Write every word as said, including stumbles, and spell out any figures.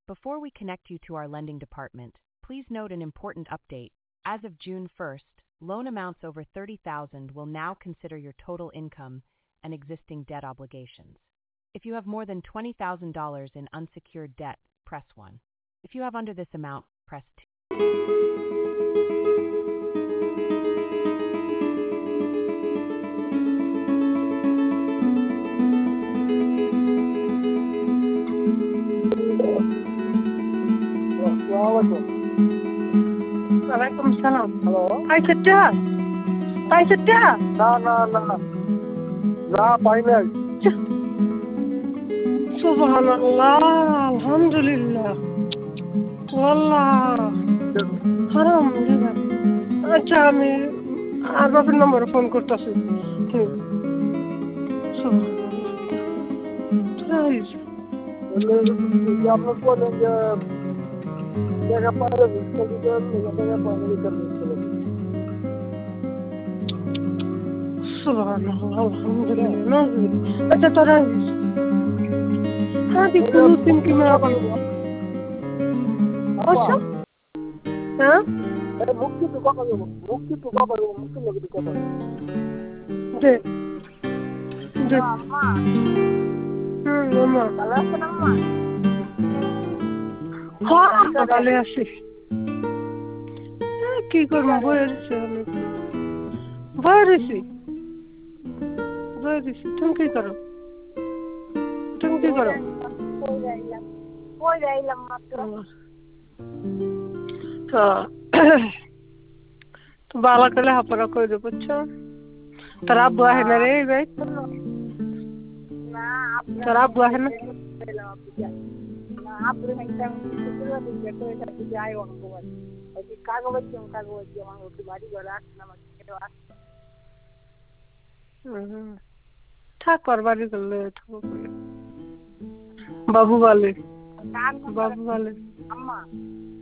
Before we connect you to our lending department, please note an important update. As of June first, loan amounts over thirty thousand dollars will now consider your total income and existing debt obligations. If you have more than twenty thousand dollars in unsecured debt, press one. If you have under this amount, press two. Walaikum salam. Hello. Hi, Chacha. Hi, Chacha. No, no, no. No, final. Subhanallah. Alhamdulillah. Wallah. Haram. আচ্ছা আমি আর বাপের নম্বরে phone করতেছি আপনার বলেন যে জায়গা পাইলে জায়গা পাইলে সুবহানাল্লাহ আলহামদুলিল্লাহ আচ্ছা তোরা হ্যাঁ দিন কি মেরা বলবো আচ্ছা হ্যাঁ মুক্তি তো কথা বলবো মুক্তি তো কথা বলবো মুক্তি লোক তো কথা দে দে আম্মা হুম আম্মা ভালো আছেন আম্মা হ্যাঁ ভালো আছি কি করবো বইয়েছি বইয়েছি বইয়েছি তুমি কি করো তুমি কি করো কই যাইলাম কই যাইলাম মাত্র তো বালা করলে হাপড়া করে দেবো বুঝছো তোর আব্বু আহে না রে ভাই না তোর আব্বু আহে না আপনি একটা সুন্দর দিকে তো এটা যাই অঙ্ক বল এই কাগজ কাগজ আমার ওকে বাড়ি ঘর আসছে আমার ছেলে আসছে হুম থাক আর বাড়ি করলে বাবু বলে বাবু বলে আম্মা